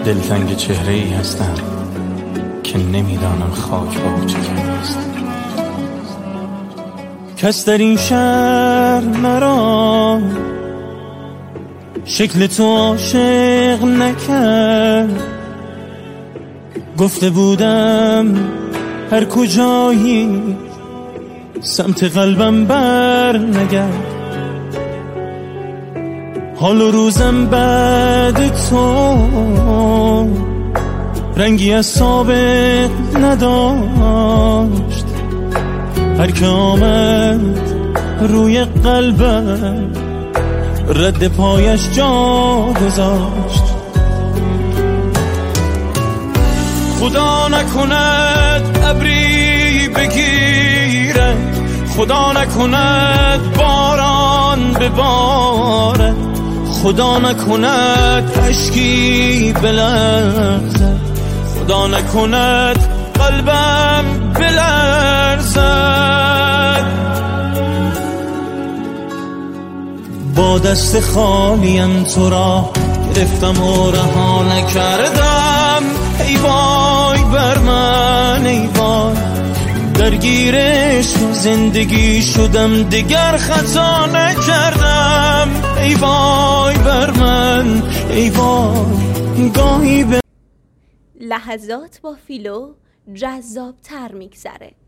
دلتنگ چهره ای هستم که نمیدانم خاک با او چه است. کس در این شهر مرا شکل تو عاشق نکرد. گفته بودم هر کجایی سمت قلبم بر نگرد. حال و روزم بعد تو رنگی از سابق نداشت. هر که آمد روی قلبم رد پایش جا گذاشت. خدا نکند ابری بگیره، خدا نکند باران بباره، خدا نکند اشکی بلرزد، خدا نکند قلبم بلرزد. با دست خالیم تو را گرفتم و رها نکردم. ای وای بر من، ای وای درگیرش زندگی شدم، دیگر خطا نکردم. ای وای بر من، ای وای گاهی به لحظات با فیلو جذاب تر میگذره.